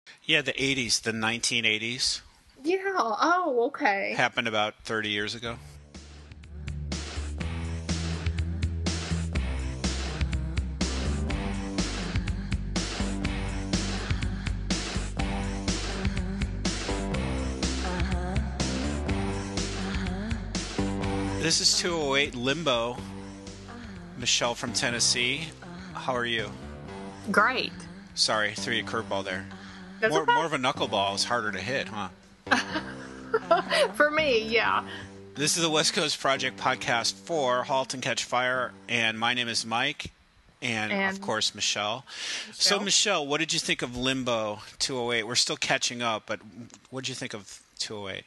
Yeah, the 80s, the 1980s. Yeah. Oh, okay. Happened about 30 years ago. This is 208 Limbo. Michelle from Tennessee. How are you? Great. Sorry, threw you a curveball there. That's More of a knuckleball. It's harder to hit, huh? okay. For me, yeah. This is the West Coast Project podcast for Halt and Catch Fire, and my name is Mike, and of course Michelle. So Michelle, what did you think of Limbo 208? We're still catching up, but what did you think of 208?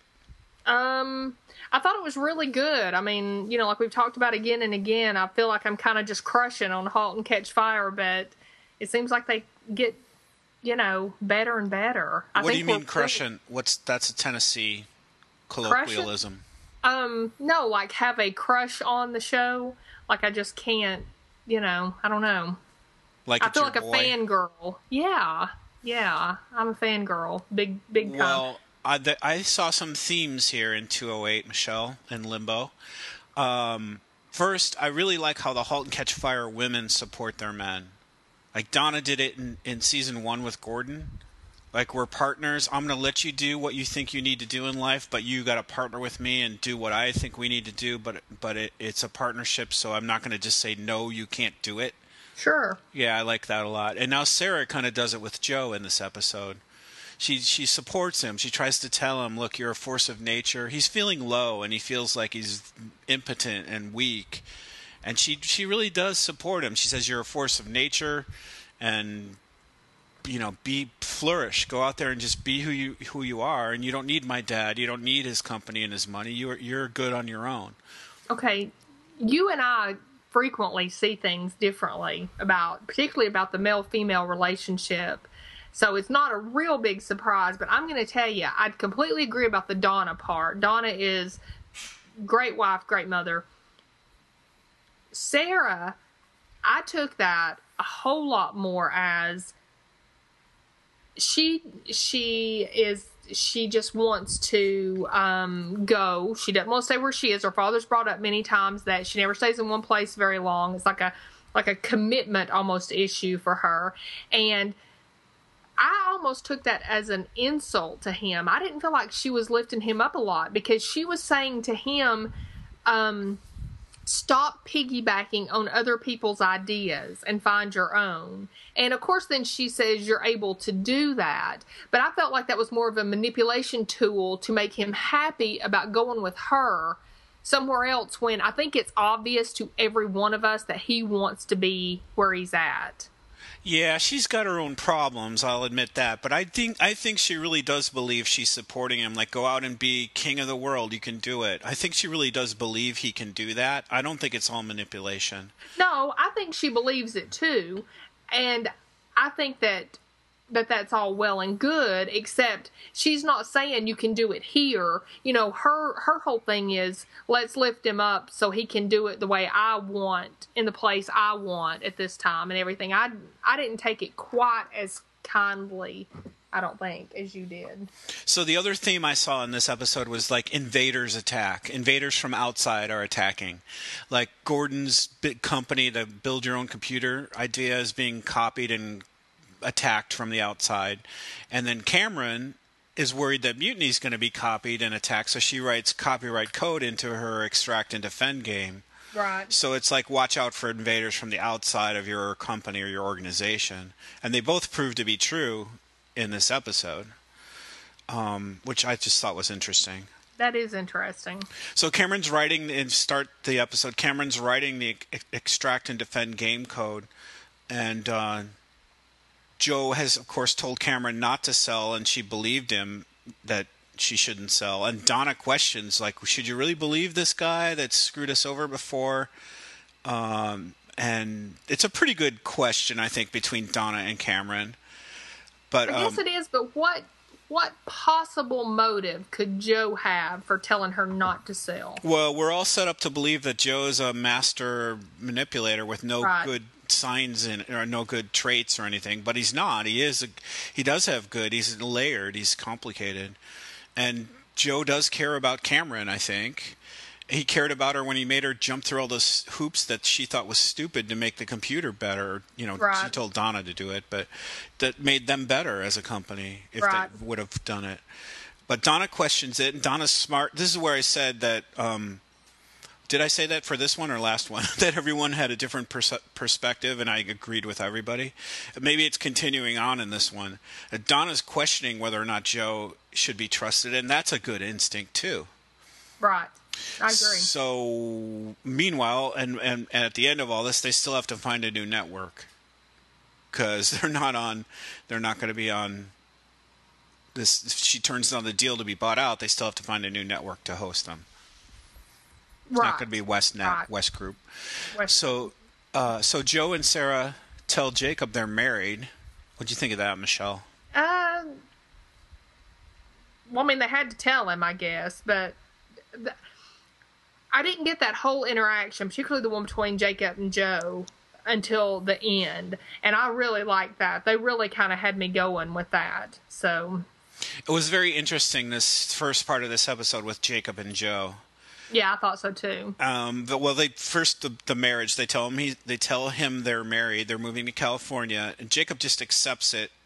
I thought it was really good. I mean, like we've talked about again and again, I feel like I'm kind of just crushing on Halt and Catch Fire, but it seems like they get, better and better. What do you mean crushing? That's a Tennessee colloquialism. No, like have a crush on the show. Like I just can't, I don't know. Like I feel like a fangirl. Yeah. I'm a fangirl. Big time. Well, I saw some themes here in 208, Michelle, and Limbo. First, I really like how the Halt and Catch Fire women support their men. Like Donna did it in season 1 with Gordon. Like, we're partners. I'm going to let you do what you think you need to do in life, but you got to partner with me and do what I think we need to do. But it's a partnership, so I'm not going to just say, no, you can't do it. Sure. Yeah, I like that a lot. And now Sarah kind of does it with Joe in this episode. She supports him. She tries to tell him, look, you're a force of nature. He's feeling low, and he feels like he's impotent and weak. And she really does support him. She says, you're a force of nature, and flourish. Go out there and just be who you are, and you don't need my dad. You don't need his company and his money. You're good on your own. Okay, you and I frequently see things differently particularly about the male-female relationship. So it's not a real big surprise, but I'm going to tell you, I'd completely agree about the Donna part. Donna is great wife, great mother. Sarah, I took that a whole lot more as she just wants to go. She doesn't want to stay where she is. Her father's brought up many times that she never stays in one place very long. It's like a commitment almost issue for her. And I almost took that as an insult to him. I didn't feel like she was lifting him up a lot because she was saying to him, stop piggybacking on other people's ideas and find your own. And of course then she says you're able to do that. But I felt like that was more of a manipulation tool to make him happy about going with her somewhere else, when I think it's obvious to every one of us that he wants to be where he's at. Yeah, she's got her own problems, I'll admit that. But I think she really does believe she's supporting him. Like, go out and be king of the world. You can do it. I think she really does believe he can do that. I don't think it's all manipulation. No, I think she believes it too. And I think that's all well and good, except she's not saying you can do it here. Her whole thing is, let's lift him up so he can do it the way I want, in the place I want at this time and everything. I didn't take it quite as kindly, I don't think, as you did. So the other theme I saw in this episode was like invaders attack. Invaders from outside are attacking. Like Gordon's big company, the build your own computer idea, is being copied and attacked from the outside. And then Cameron is worried that Mutiny is going to be copied and attacked, so she writes copyright code into her extract and defend game. Right. So it's like, watch out for invaders from the outside of your company or your organization. And they both prove to be true in this episode, which I just thought was interesting. That is interesting. So Cameron's writing, and start the episode, Cameron's writing the extract and defend game code, and Joe has, of course, told Cameron not to sell, and she believed him that she shouldn't sell. And Donna questions, like, should you really believe this guy that screwed us over before? And it's a pretty good question, I think, between Donna and Cameron. But I guess it is, but what possible motive could Joe have for telling her not to sell? Well, we're all set up to believe that Joe is a master manipulator with no signs in or no good traits or anything, but he's not. He does have good. He's layered. He's complicated, and Joe does care about Cameron. I think he cared about her when he made her jump through all those hoops that she thought was stupid to make the computer better. Right. She told Donna to do it, but that made them better as a company if Right. they would have done it. But Donna questions it, and Donna's smart. This is where I said that. Did I say that for this one or last one? That everyone had a different perspective, and I agreed with everybody. Maybe it's continuing on in this one. Donna's questioning whether or not Joe should be trusted, and that's a good instinct too. Right. I agree. So, meanwhile, and at the end of all this, they still have to find a new network because they're not going to be on this. If she turns down the deal to be bought out, they still have to find a new network to host them. It's not going to be WestNet, Right. West Group. West- So Joe and Sarah tell Jacob they're married. What'd you think of that, Michelle? Well, I mean, they had to tell him, I guess, but I didn't get that whole interaction, particularly the one between Jacob and Joe, until the end, and I really liked that. They really kind of had me going with that. So It was very interesting, this first part of this episode with Jacob and Joe. yeah, I thought so too. The marriage. They tell him they're married. They're moving to California, and Jacob just accepts it.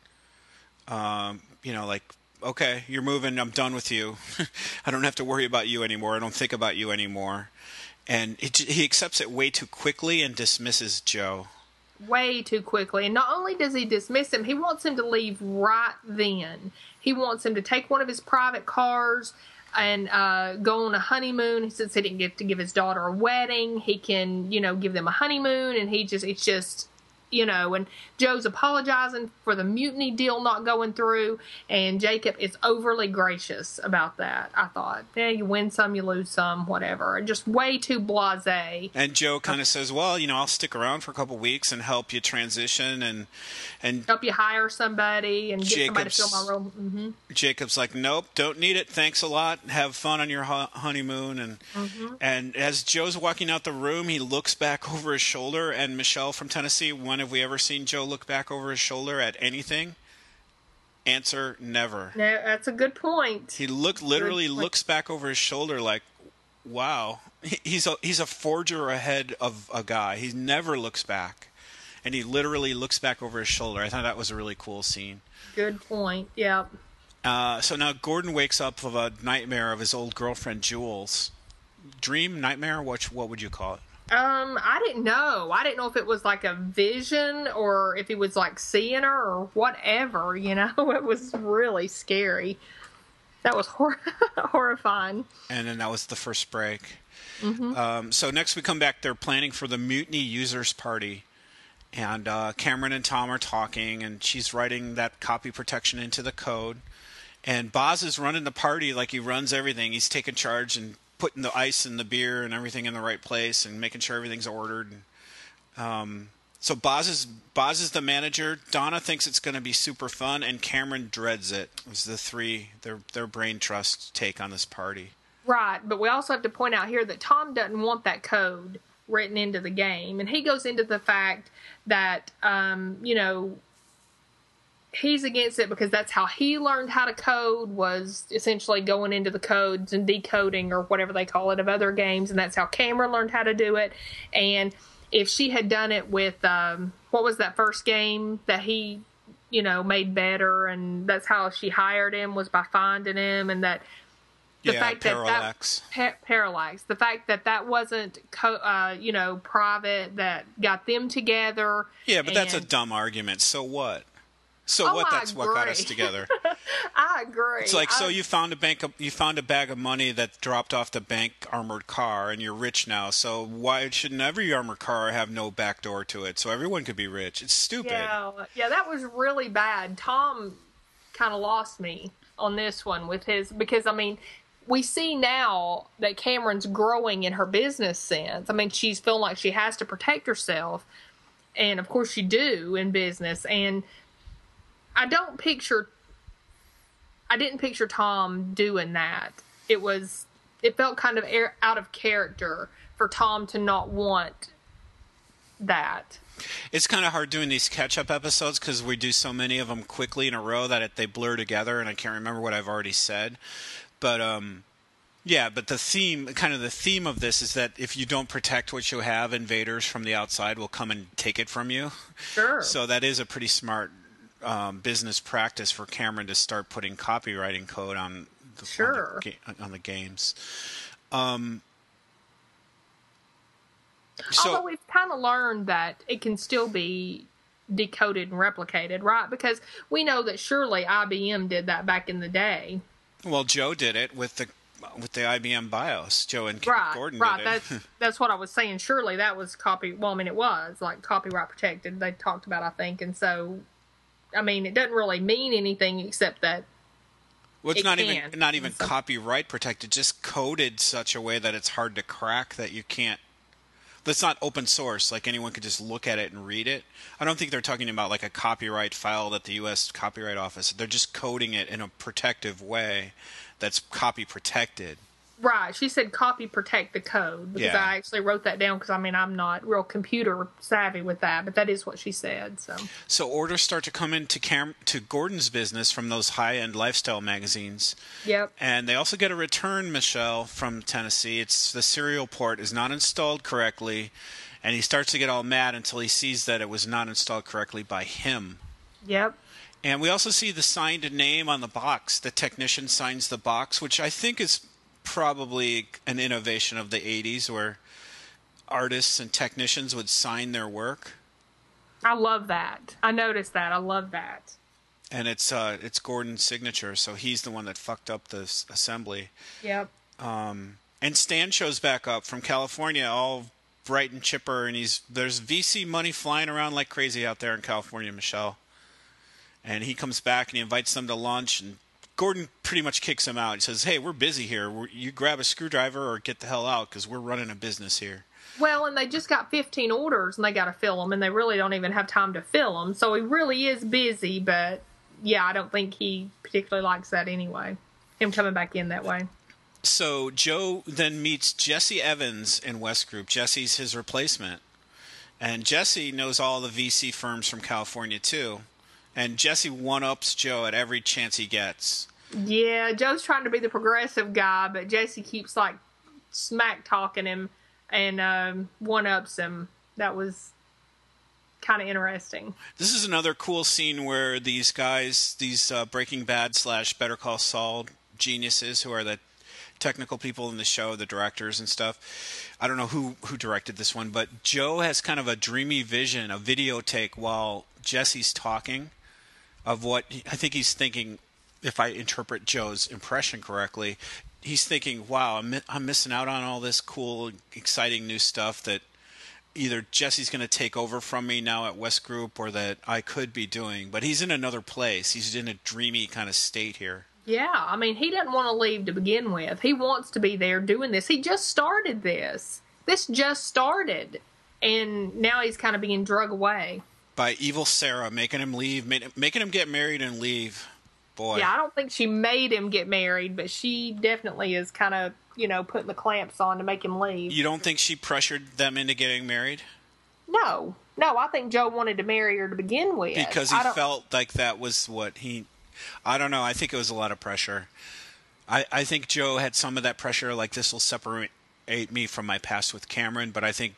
Like, okay, you're moving. I'm done with you. I don't have to worry about you anymore. I don't think about you anymore. And he accepts it way too quickly and dismisses Joe. Way too quickly. And not only does he dismiss him, he wants him to leave right then. He wants him to take one of his private cars and go on a honeymoon. Since he didn't get to give his daughter a wedding, he can, give them a honeymoon, and it's just, and Joe's apologizing for the mutiny deal not going through, and Jacob is overly gracious about that. I thought, yeah, you win some, you lose some, whatever. And just way too blasé. And Joe kind of says, well, I'll stick around for a couple weeks and help you transition and help you hire somebody and get somebody to fill my role. Mm-hmm. Jacob's like, nope, don't need it. Thanks a lot. Have fun on your honeymoon. And as Joe's walking out the room, he looks back over his shoulder. And Michelle from Tennessee, when have we ever seen Joe look back over his shoulder at anything? Answer, never. No, that's a good point. He literally looks back over his shoulder like, wow. He's a forger ahead of a guy. He never looks back. And he literally looks back over his shoulder. I thought that was a really cool scene. Good point. Yeah. So now Gordon wakes up of a nightmare of his old girlfriend Jules. Dream, nightmare, what would you call it? I didn't know. I didn't know if it was like a vision or if he was like seeing her or whatever. It was really scary. That was horrifying. And then that was the first break. So next we come back. They're planning for the Mutiny Users Party. And Cameron and Tom are talking, and she's writing that copy protection into the code. And Boz is running the party like he runs everything. He's taking charge and putting the ice and the beer and everything in the right place and making sure everything's ordered. So Boz is the manager. Donna thinks it's going to be super fun, and Cameron dreads it. It was the three, their brain trust take on this party. Right, but we also have to point out here that Tom doesn't want that code written into the game. And he goes into the fact that, he's against it because that's how he learned how to code, was essentially going into the codes and decoding or whatever they call it of other games. And that's how Cameron learned how to do it. And if she had done it with, what was that first game that he, made better, and that's how she hired him, was by finding him, and that the fact Parallax. Parallax. The fact that wasn't, private, that got them together. Yeah, but that's a dumb argument. So what? So what? That's what got us together. I agree. It's like, so you found a bag of money that dropped off the bank armored car, and you're rich now. So why shouldn't every armored car have no back door to it, so everyone could be rich? It's stupid. Yeah, that was really bad. Tom kind of lost me on this one with his, because we see now that Cameron's growing in her business sense. She's feeling like she has to protect herself, and of course you do in business. And I didn't picture Tom doing that. It felt kind of out of character for Tom to not want that. It's kind of hard doing these catch-up episodes because we do so many of them quickly in a row that they blur together, and I can't remember what I've already said. But yeah, but the theme of this is that if you don't protect what you have, invaders from the outside will come and take it from you. Sure. So that is a pretty smart business practice for Cameron to start putting copywriting code on the games. Although we've kind of learned that it can still be decoded and replicated, right? Because we know that surely IBM did that back in the day. Well, Joe did it with the IBM BIOS. Joe and Gordon did it. Right, that's what I was saying. Surely that was it was like copyright protected. They talked about, I think, and so, I mean, it doesn't really mean anything except that. Well, it's not even copyright protected. Just coded such a way that it's hard to crack. That you can't. That's not open source. Like anyone could just look at it and read it. I don't think they're talking about like a copyright file that the U.S. Copyright Office. They're just coding it in a protective way that's copy protected. Right. She said copy protect the code because I actually wrote that down because, I mean, I'm not real computer savvy with that, but that is what she said. So orders start to come into to Gordon's business from those high-end lifestyle magazines. Yep. And they also get a return, Michelle, from Tennessee. It's the serial port is not installed correctly, and he starts to get all mad until he sees that it was not installed correctly by him. Yep. And we also see the signed name on the box. The technician signs the box, which I think is probably an innovation of the 80s where artists and technicians would sign their work. I love that. I noticed that. I love that. And it's Gordon's signature, so he's the one that fucked up the assembly. Yep. And Stan shows back up from California, all bright and chipper, and there's VC money flying around like crazy out there in California, Michelle. And he comes back and he invites them to lunch, and Gordon pretty much kicks him out. He says, hey, we're busy here. You grab a screwdriver or get the hell out because we're running a business here. Well, and they just got 15 orders and they got to fill them, and they really don't even have time to fill them. So he really is busy, but yeah, I don't think he particularly likes that anyway, him coming back in that way. So Joe then meets Jesse Evans in West Group. Jesse's his replacement. And Jesse knows all the VC firms from California, too. And Jesse one-ups Joe at every chance he gets. Yeah, Joe's trying to be the progressive guy, but Jesse keeps, like, smack-talking him and one-ups him. That was kind of interesting. This is another cool scene where these guys, these Breaking Bad / Better Call Saul geniuses who are the technical people in the show, the directors and stuff. I don't know who directed this one, but Joe has kind of a dreamy vision, a video take while Jesse's talking of what I think he's thinking. If I interpret Joe's impression correctly, he's thinking, wow, I'm missing out on all this cool, exciting new stuff that either Jesse's going to take over from me now at West Group or that I could be doing. But he's in another place. He's in a dreamy kind of state here. Yeah, I mean, he doesn't want to leave to begin with. He wants to be there doing this. He just started this. This just started. And now he's kind of being drug away. By evil Sarah, making him leave, making him get married and leave. Boy. Yeah, I don't think she made him get married, but she definitely is kind of, putting the clamps on to make him leave. You don't think she pressured them into getting married? No, I think Joe wanted to marry her to begin with. Because he felt like that was what I don't know, I think it was a lot of pressure. I think Joe had some of that pressure, like this will separate me from my past with Cameron, but I think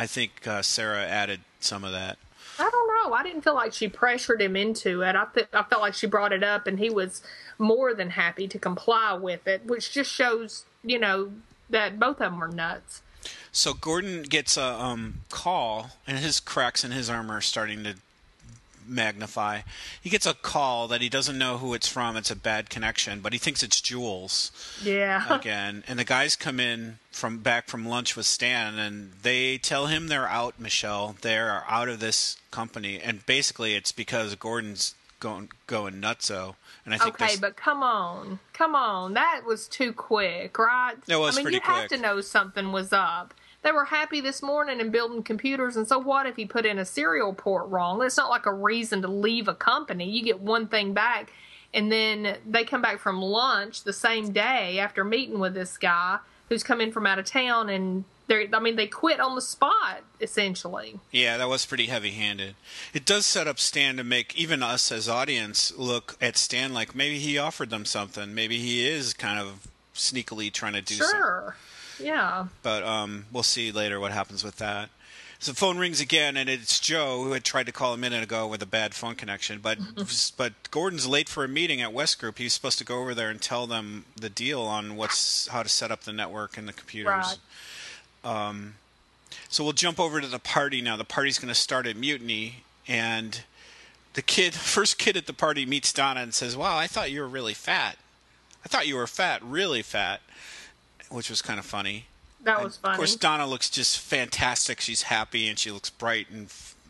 Sarah added some of that. I don't know. I didn't feel like she pressured him into it. I felt like she brought it up, and he was more than happy to comply with it, which just shows, that both of them are nuts. So Gordon gets a call, and his cracks in his armor are starting to magnify. He gets a call that he doesn't know who it's from. It's a bad connection, but he thinks it's Jules. Yeah. Again, and the guys come in back from lunch with Stan, and they tell him they're out, Michelle. They're out of this company, and basically it's because Gordon's going nutso. And I think okay, but come on, that was too quick, right? It was pretty quick. You have to know something was up. They were happy this morning and building computers, and so what if he put in a serial port wrong? It's not like a reason to leave a company. You get one thing back, and then they come back from lunch the same day after meeting with this guy who's come in from out of town, and They quit on the spot, essentially. Yeah, that was pretty heavy-handed. It does set up Stan to make even us as audience look at Stan like maybe he offered them something. Maybe he is kind of sneakily trying to do something. Sure. Yeah. But we'll see later what happens with that. So the phone rings again, and it's Joe, who had tried to call a minute ago with a bad phone connection. But Gordon's late for a meeting at West Group. He was supposed to go over there and tell them the deal on how to set up the network and the computers. Right. So we'll jump over to the party now. The party's going to start at Mutiny, and the first kid at the party meets Donna and says, "Wow, I thought you were really fat. I thought you were fat, really fat," which was kind of funny. That was funny. Of course, Donna looks just fantastic. She's happy, and she looks bright and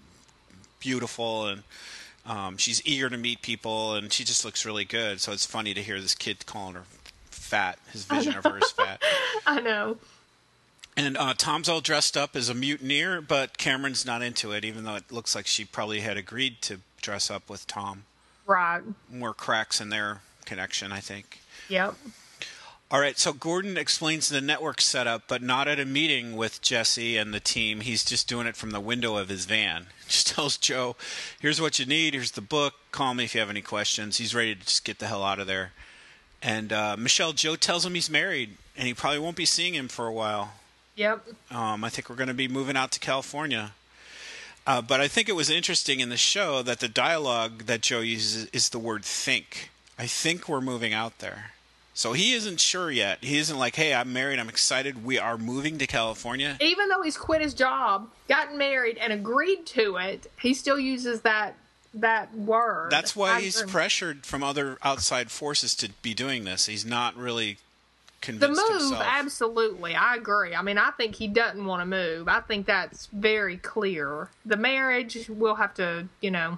beautiful, and she's eager to meet people, and she just looks really good. So it's funny to hear this kid calling her fat. His vision of her is fat. I know. And Tom's all dressed up as a mutineer, but Cameron's not into it, even though it looks like she probably had agreed to dress up with Tom. Right. More cracks in their connection, I think. Yep. All right, so Gordon explains the network setup, but not at a meeting with Jesse and the team. He's just doing it from the window of his van. Just tells Joe, here's what you need, here's the book, call me if you have any questions. He's ready to just get the hell out of there. And Michelle, Joe tells him he's married, and he probably won't be seeing him for a while. Yep. I think we're going to be moving out to California. But I think it was interesting in the show that the dialogue that Joe uses is the word think. I think we're moving out there. So he isn't sure yet. He isn't like, hey, I'm married, I'm excited, we are moving to California. Even though he's quit his job, gotten married, and agreed to it, he still uses that word. That's why he's pressured from other outside forces to be doing this. He's not really convinced himself. The move, himself. Absolutely. I agree. I mean, I think he doesn't want to move. I think that's very clear. The marriage, we'll have to, I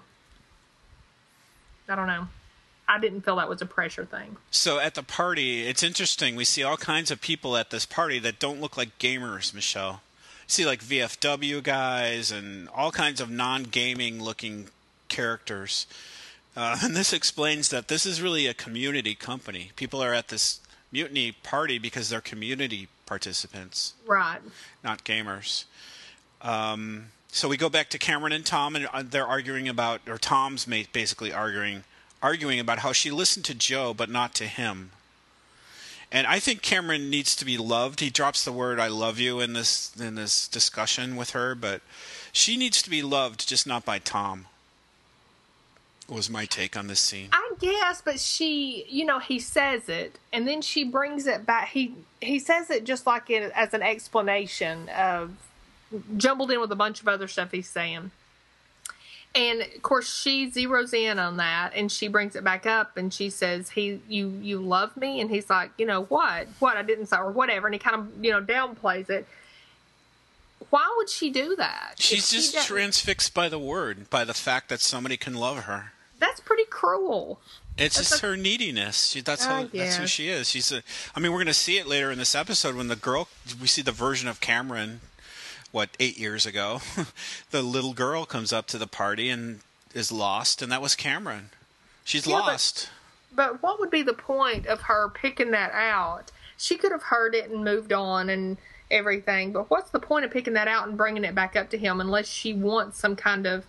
don't know. I didn't feel that was a pressure thing. So at the party, it's interesting. We see all kinds of people at this party that don't look like gamers, Michelle. You see like VFW guys and all kinds of non-gaming looking characters. And this explains that this is really a community company. People are at this Mutiny party because they're community participants. Right. Not gamers. So we go back to Cameron and Tom, and they're arguing about, or Tom's basically arguing about how she listened to Joe but not to him. And I think Cameron needs to be loved. He drops the word "I love you" in this discussion with her, but she needs to be loved, just not by Tom. Was my take on this scene. I guess, but she, he says it, and then she brings it back. He says it just like as an explanation of jumbled in with a bunch of other stuff he's saying. And of course, she zeroes in on that, and she brings it back up, and she says, "You love me," and he's like, what I didn't say, or whatever, and he kind of downplays it. Why would she do that? She's just transfixed by the word, by the fact that somebody can love her. That's pretty cruel. It's just her neediness. That's who she is. We're going to see it later in this episode when we see the version of Cameron. 8 years ago, the little girl comes up to the party and is lost, and that was Cameron. She's lost. But what would be the point of her picking that out? She could have heard it and moved on and everything, but what's the point of picking that out and bringing it back up to him unless she wants some kind of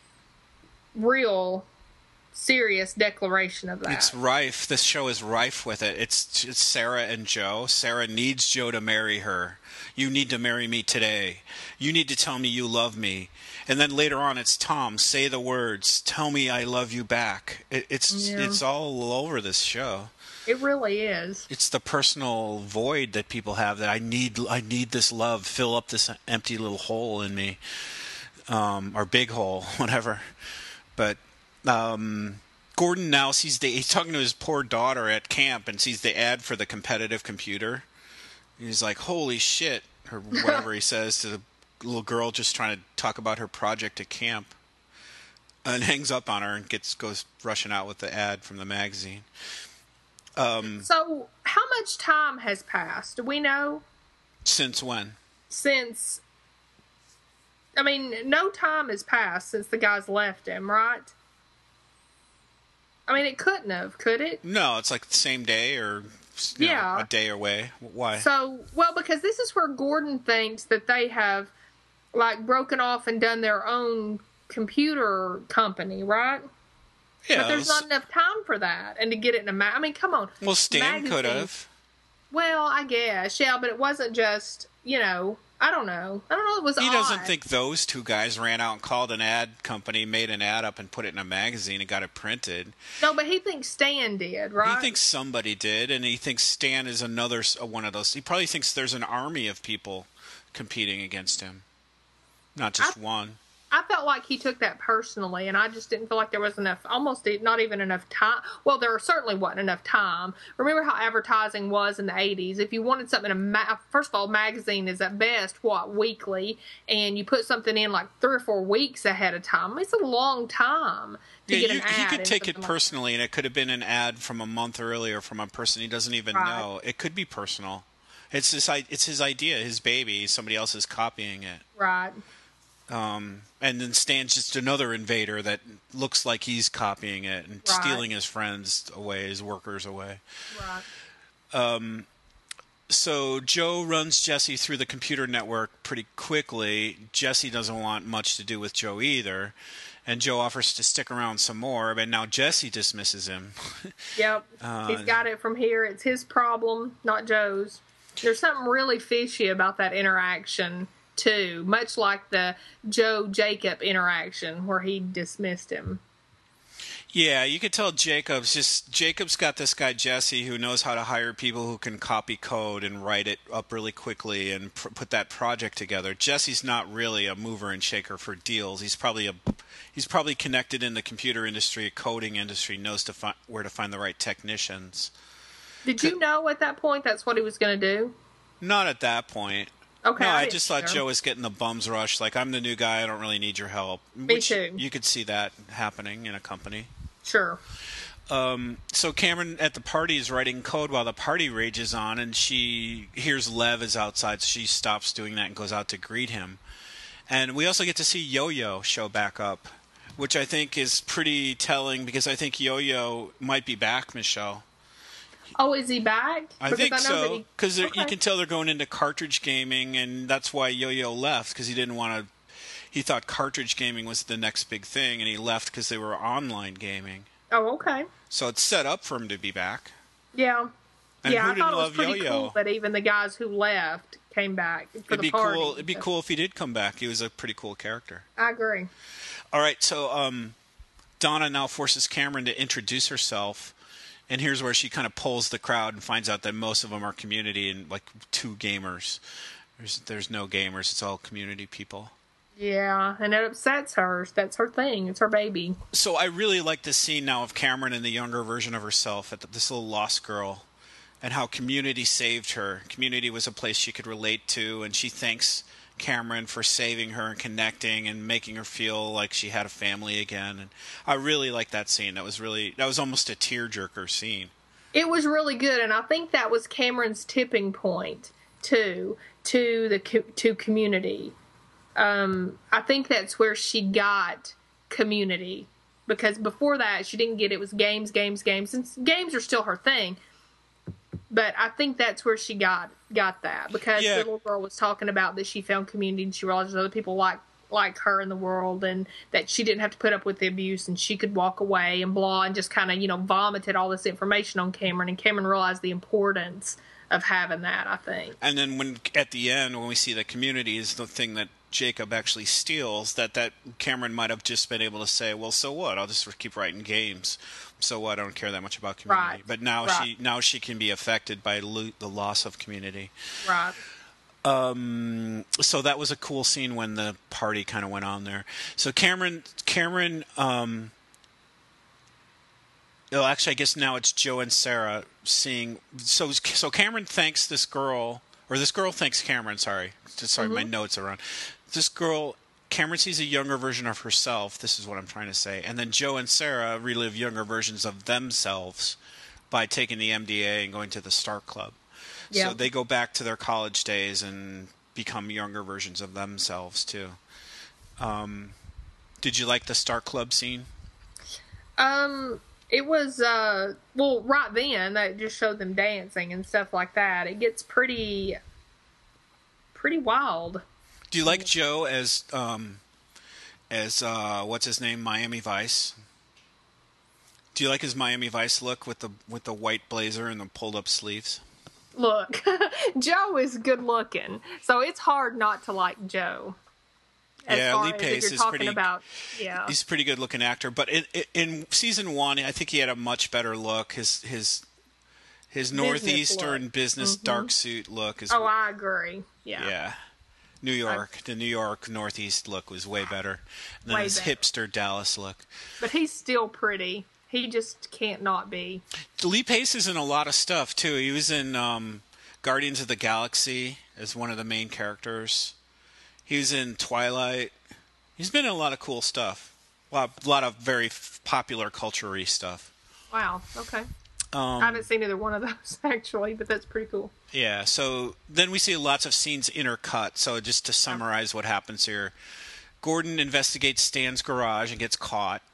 real serious declaration of that? It's rife. This show is rife with it. It's Sarah and Joe. Sarah needs Joe to marry her. You need to marry me today. You need to tell me you love me. And then later on, it's Tom. Say the words. Tell me I love you back. It's all over this show. It really is. It's the personal void that people have that I need this love. Fill up this empty little hole in me. Or big hole, whatever. But Gordon now sees he's talking to his poor daughter at camp and sees the ad for the competitive computer. He's like, holy shit, or whatever he says to the little girl just trying to talk about her project at camp. And hangs up on her and goes rushing out with the ad from the magazine. So, how much time has passed? Do we know? Since when? No time has passed since the guys left him, right? I mean, it couldn't have, could it? No, it's like the same day or a day away. Why? So, well, because this is where Gordon thinks that they have, like, broken off and done their own computer company, right? Yeah, but there's not enough time for that, and to get it in a I mean, come on. Well, Stan could have. Well, I guess, yeah, but it wasn't just, I don't know. It was He odd. doesn't think those two guys ran out and called an ad company, made an ad up, and put it in a magazine and got it printed. No, but he thinks Stan did, right? He thinks somebody did, and he thinks Stan is another one of those. He probably thinks there's an army of people competing against him, not just one. I felt like he took that personally, and I just didn't feel like there was enough, almost not even enough time. Well, there certainly wasn't enough time. Remember how advertising was in the 80s? If you wanted something, first of all, magazine is at best, weekly, and you put something in like 3 or 4 weeks ahead of time. It's a long time to get an ad. He could take it personally, and it could have been an ad from a month earlier from a person he doesn't even know. It could be personal. It's his idea, his baby. Somebody else is copying it. Right. And then Stan's just another invader that looks like he's copying it and stealing his friends away, his workers away. Right. So Joe runs Jesse through the computer network pretty quickly. Jesse doesn't want much to do with Joe either. And Joe offers to stick around some more, but now Jesse dismisses him. Yep. He's got it from here. It's his problem, not Joe's. There's something really fishy about that interaction too, much like the Joe-Jacob interaction where he dismissed him. Yeah, you could tell Jacob's got this guy Jesse who knows how to hire people who can copy code and write it up really quickly and put that project together. Jesse's not really a mover and shaker for deals. He's probably connected in the computer industry, coding industry, knows where to find the right technicians. Did you know at that point that's what he was going to do? Not at that point. Okay. No, I just thought Joe was getting the bum's rush. Like, I'm the new guy. I don't really need your help. Me too. You could see that happening in a company. Sure. So Cameron at the party is writing code while the party rages on, and she hears Lev is outside, so she stops doing that and goes out to greet him. And we also get to see Yo-Yo show back up, which I think is pretty telling because I think Yo-Yo might be back, Michelle. Oh, is he back? I think so, because you can tell they're going into cartridge gaming, and that's why Yo-Yo left, because he didn't want to. He thought cartridge gaming was the next big thing, and he left because they were online gaming. Oh, okay. So it's set up for him to be back. Yeah. And I thought it was pretty Yo-Yo? cool that even the guys who left came back for the party. It'd be cool if he did come back. He was a pretty cool character. I agree. All right, so Donna now forces Cameron to introduce herself. And here's where she kind of pulls the crowd and finds out that most of them are community and like 2 gamers. There's no gamers. It's all community people. Yeah, and it upsets her. That's her thing. It's her baby. So I really like this scene now of Cameron and the younger version of herself, this little lost girl, and how community saved her. Community was a place she could relate to, and she thanks Cameron for saving her and connecting and making her feel like she had a family again. And I really like that scene. That was almost a tearjerker scene. It was really good, and I think that was Cameron's tipping point too to community. I think that's where she got community, because before that she didn't get it. It was games, and games are still her thing. But I think that's where she got that, because the little girl was talking about that she found community and she realized other people like her in the world, and that she didn't have to put up with the abuse and she could walk away and blah, and just kind of, vomited all this information on Cameron, and Cameron realized the importance of having that, I think. And then at the end, when we see the community is the thing that Jacob actually steals, that Cameron might have just been able to say, well, so what? I'll just keep writing games. So what? I don't care that much about community. Right. But now she can be affected by the loss of community. Right. So that was a cool scene when the party kind of went on there. So Cameron. Well, actually, I guess now it's Joe and Sarah seeing. So Cameron thanks this girl, or this girl thanks Cameron. Sorry, my notes are on. This girl. Cameron sees a younger version of herself. This is what I'm trying to say. And then Joe and Sarah relive younger versions of themselves by taking the MDA and going to the Star Club. Yep. So they go back to their college days and become younger versions of themselves, too. Did you like the Star Club scene? It was, well, right then, they just showed them dancing and stuff like that. It gets pretty wild. Do you like Joe as what's his name, Miami Vice? Do you like his Miami Vice look with the white blazer and the pulled up sleeves? Look, Joe is good looking, so it's hard not to like Joe. Yeah, Lee Pace is pretty. Yeah, he's a pretty good looking actor. But in season 1, I think he had a much better look. His northeastern business dark suit look is. Oh, I agree. Yeah. Yeah. The New York Northeast look was way better than his hipster Dallas look. But he's still pretty. He just can't not be. Lee Pace is in a lot of stuff too. He was in Guardians of the Galaxy as one of the main characters. He was in Twilight. He's been in a lot of cool stuff. A lot of very popular culture-y stuff. Wow. Okay. I haven't seen either one of those actually, but that's pretty cool. Yeah. So then we see lots of scenes intercut. So just to summarize what happens here, Gordon investigates Stan's garage and gets caught.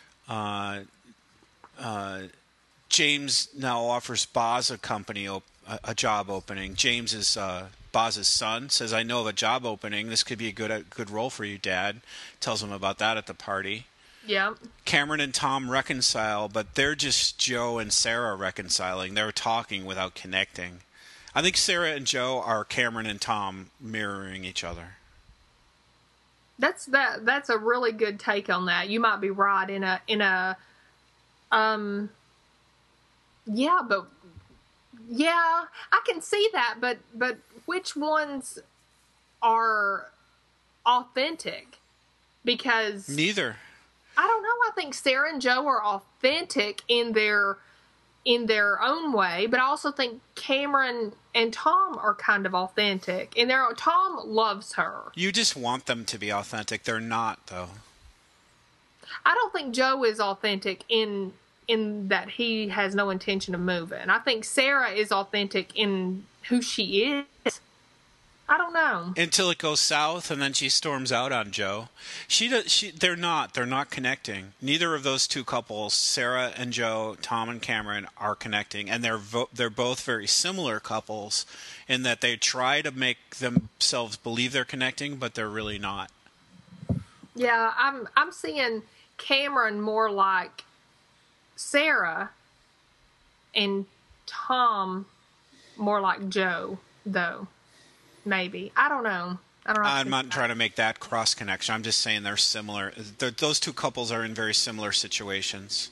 James now offers Boz a job opening. James is Boz's son, says, "I know of a job opening. This could be a good role for you, Dad." Tells him about that at the party. Yeah. Cameron and Tom reconcile, but they're just Joe and Sarah reconciling. They're talking without connecting. I think Sarah and Joe are Cameron and Tom mirroring each other. That's a really good take on that. You might be right yeah, I can see that, but which ones are authentic? Because neither. I don't know. I think Sarah and Joe are authentic in their own way, but I also think Cameron and Tom are kind of authentic. And Tom loves her. You just want them to be authentic. They're not, though. I don't think Joe is authentic in that he has no intention of moving. I think Sarah is authentic in who she is. I don't know. Until it goes south, and then she storms out on Joe. They're not connecting. Neither of those two couples, Sarah and Joe, Tom and Cameron, are connecting, and they're both very similar couples in that they try to make themselves believe they're connecting, but they're really not. Yeah, I'm seeing Cameron more like Sarah, and Tom more like Joe, though. Maybe. I don't know. I'm not trying to make that cross connection. I'm just saying they're similar. Those two couples are in very similar situations.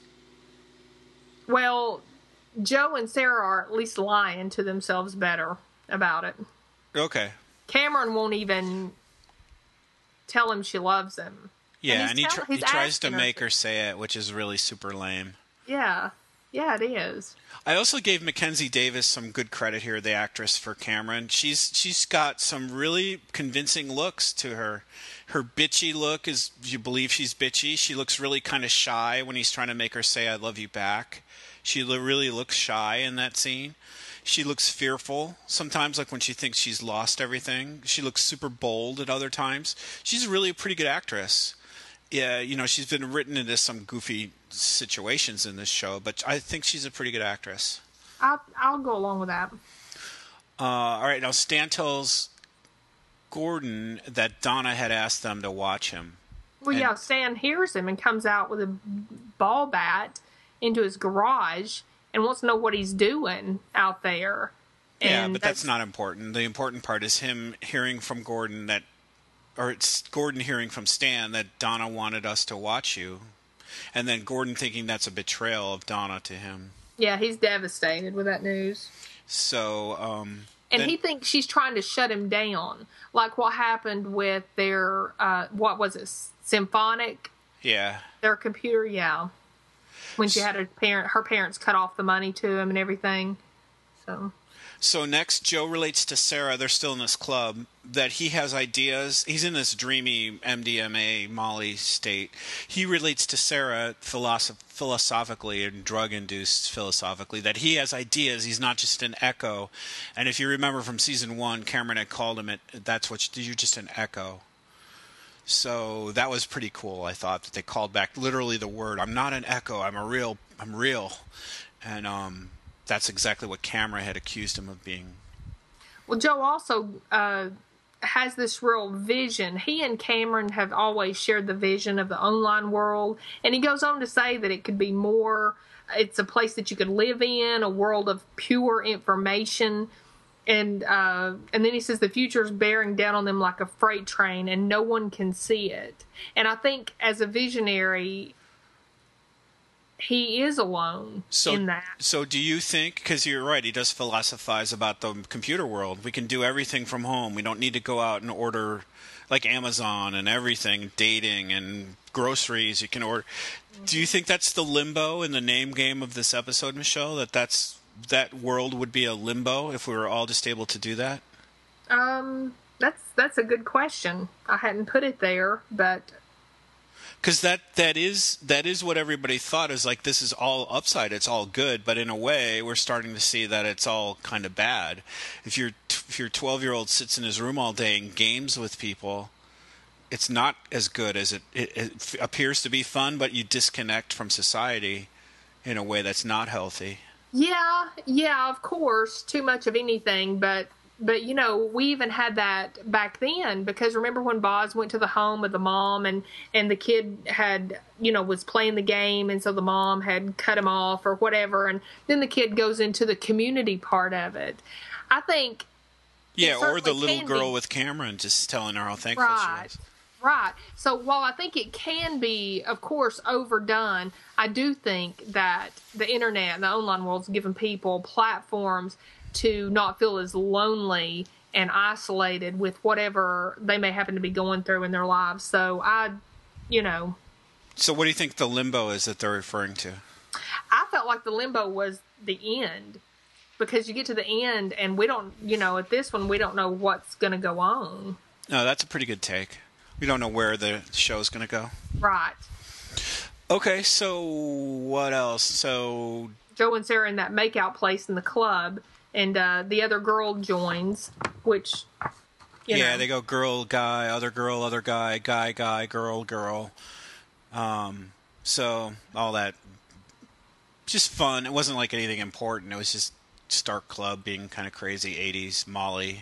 Well, Joe and Sarah are at least lying to themselves better about it. Okay. Cameron won't even tell him she loves him. Yeah, and he tries to make her say it, which is really super lame. Yeah. Yeah, it is. I also gave Mackenzie Davis some good credit here, the actress for Cameron. She's got some really convincing looks to her. Her bitchy look is, you believe she's bitchy. She looks really kind of shy when he's trying to make her say, "I love you" back. She really looks shy in that scene. She looks fearful sometimes, like when she thinks she's lost everything. She looks super bold at other times. She's really a pretty good actress. Yeah, she's been written into some goofy situations in this show, but I think she's a pretty good actress. I'll go along with that. All right, now Stan tells Gordon that Donna had asked them to watch him. Well, yeah, Stan hears him and comes out with a ball bat into his garage and wants to know what he's doing out there. Yeah, but that's not important. The important part is him hearing from Gordon it's Gordon hearing from Stan that Donna wanted us to watch you. And then Gordon thinking that's a betrayal of Donna to him. Yeah, he's devastated with that news. So, he thinks she's trying to shut him down. Like what happened with their, what was it, Symphonic? Yeah. Their computer, yeah. When she had her parents cut off the money to him and everything. So next, Joe relates to Sarah, they're still in this club, that he has ideas. He's in this dreamy MDMA, Molly state. He relates to Sarah philosophically and drug-induced philosophically, that he has ideas. He's not just an echo. And if you remember from season 1, Cameron had called him, you're just an echo. So that was pretty cool. I thought that they called back literally the word. I'm not an echo. I'm real. And that's exactly what Camera had accused him of being. Well, Joe also has this real vision. He and Cameron have always shared the vision of the online world, and he goes on to say that it could be more. It's a place that you could live in, a world of pure information, and then he says the future is bearing down on them like a freight train, and no one can see it. And I think as a visionary, he is alone in that. So do you think, because you're right, he does philosophize about the computer world. We can do everything from home. We don't need to go out and order like Amazon and everything, dating and groceries you can order. Do you think that's the limbo in the name game of this episode, Michelle? That world would be a limbo if we were all just able to do that? That's a good question. I hadn't put it there, but... Because that is what everybody thought is like, this is all upside, it's all good, but in a way we're starting to see that it's all kind of bad. If your 12-year-old sits in his room all day and games with people, it's not as good as it appears to be fun, but you disconnect from society in a way that's not healthy. Yeah, of course, too much of anything, but you know, we even had that back then, because remember when Boz went to the home of the mom and the kid had, you know, was playing the game, and so the mom had cut him off or whatever, and then the kid goes into the community part of it. I think... Yeah, or the little girl with Cameron just telling her how thankful she is. Right. So while I think it can be, of course, overdone, I do think that the internet and the online world's given people platforms to not feel as lonely and isolated with whatever they may happen to be going through in their lives. So So what do you think the limbo is that they're referring to? I felt like the limbo was the end, because you get to the end and we don't, at this one, we don't know what's going to go on. No, that's a pretty good take. We don't know where the show's going to go. Right. Okay, so what else? So Joe and Sarah in that makeout place in the club, and the other girl joins, which, Yeah, they go girl, guy, other guy, guy, girl. So all that, just fun. It wasn't like anything important. It was just Stark Club being kind of crazy, 80s, Molly.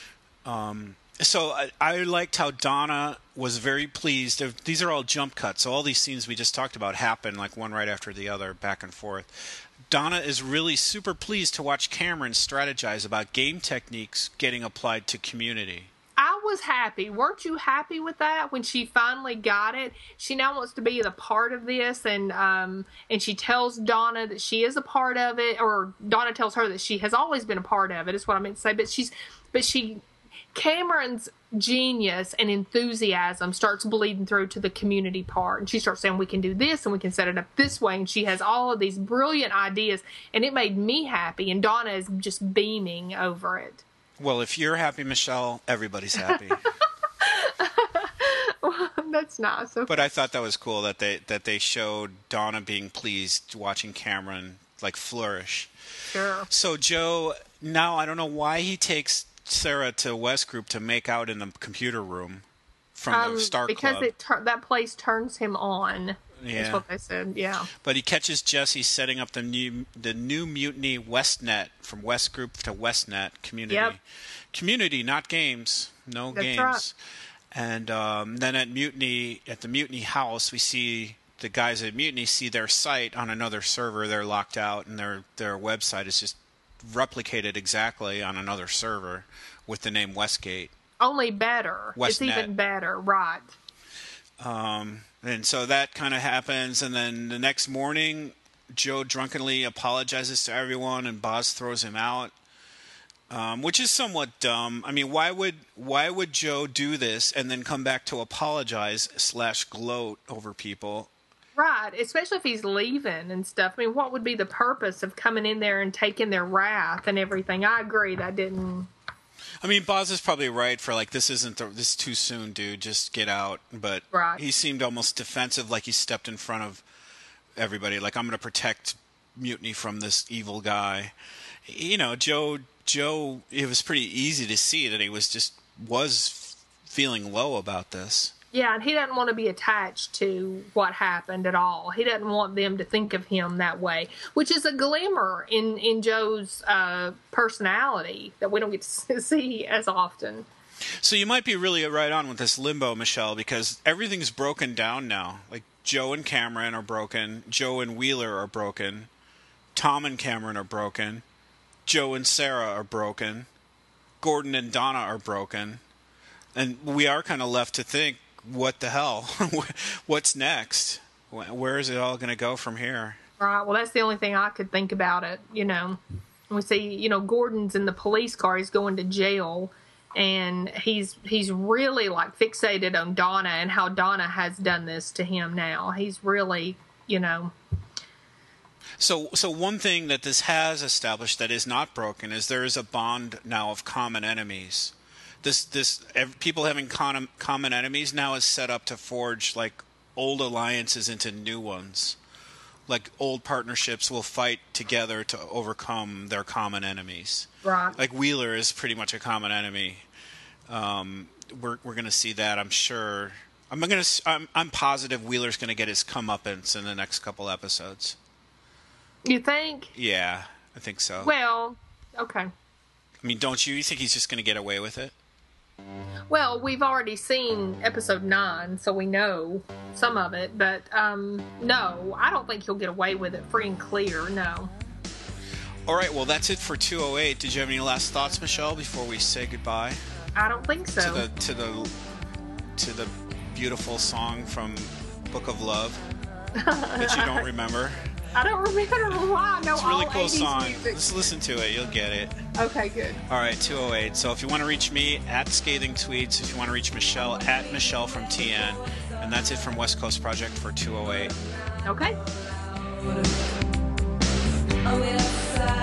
So I liked how Donna was very pleased. These are all jump cuts, so all these scenes we just talked about happen like one right after the other, back and forth. Donna is really super pleased to watch Cameron strategize about game techniques getting applied to Community. I was happy. Weren't you happy with that when she finally got it? She now wants to be a part of this, and she tells Donna that she is a part of it, or Donna tells her that she has always been a part of it. Is what I meant to say. Cameron's genius and enthusiasm starts bleeding through to the community part, and she starts saying we can do this and we can set it up this way, and she has all of these brilliant ideas, and it made me happy, and Donna is just beaming over it. Well, if you're happy, Michelle, everybody's happy. Well, that's nice. Okay. But I thought that was cool that they showed Donna being pleased watching Cameron like flourish. Sure. So Joe, now I don't know why he takes Sarah to West Group to make out in the computer room from the Star Club. Because that place turns him on. Yeah. That's what they said, yeah. But he catches Jesse setting up the new Mutiny WestNet, from West Group to WestNet Community. Yep. Community, not games. No That's games. Right. And then at the Mutiny house, we see the guys at Mutiny see their site on another server. They're locked out, and their website is just replicated exactly on another server with the name Westgate. Only better. WestNet. It's even better, right. And so that kind of happens, and then the next morning, Joe drunkenly apologizes to everyone, and Boz throws him out, which is somewhat dumb. I mean, why would Joe do this and then come back to apologize / gloat over people? Right, especially if he's leaving and stuff. I mean, what would be the purpose of coming in there and taking their wrath and everything? I agree, that didn't... I mean, Boz is probably right for like, this is too soon, dude. Just get out. But right. He seemed almost defensive, like he stepped in front of everybody. Like, I'm going to protect Mutiny from this evil guy. Joe. It was pretty easy to see that he was feeling low about this. Yeah, and he doesn't want to be attached to what happened at all. He doesn't want them to think of him that way, which is a glimmer in Joe's personality that we don't get to see as often. So you might be really right on with this limbo, Michelle, because everything's broken down now. Like, Joe and Cameron are broken. Joe and Wheeler are broken. Tom and Cameron are broken. Joe and Sarah are broken. Gordon and Donna are broken. And we are kind of left to think, what the hell? What's next? Where is it all going to go from here? Right. Well, that's the only thing I could think about it, We see, Gordon's in the police car. He's going to jail. And he's really, like, fixated on Donna and how Donna has done this to him now. He's really, So one thing that this has established that is not broken is there is a bond now of common enemies. People having common enemies now is set up to forge, like, old alliances into new ones. Like, old partnerships will fight together to overcome their common enemies. Right. Like, Wheeler is pretty much a common enemy. We're going to see that, I'm sure. I'm positive Wheeler's going to get his comeuppance in the next couple episodes. You think? Yeah, I think so. Well, okay. I mean, don't you? You think he's just going to get away with it? Well, we've already seen episode 9, so we know some of it, but no, I don't think he'll get away with it free and clear, no. All right, well, that's it for 208. Did you have any last thoughts, Michelle, before we say goodbye? I don't think so. To the beautiful song from Book of Love that you don't remember? I don't remember why. No, it's a really cool 80s song. music. Just listen to it. You'll get it. Okay, good. All right, 208. So if you want to reach me, at Scathing Tweets. If you want to reach Michelle, at Michelle from TN. And that's it from West Coast Project for 208. Okay. Oh, yes,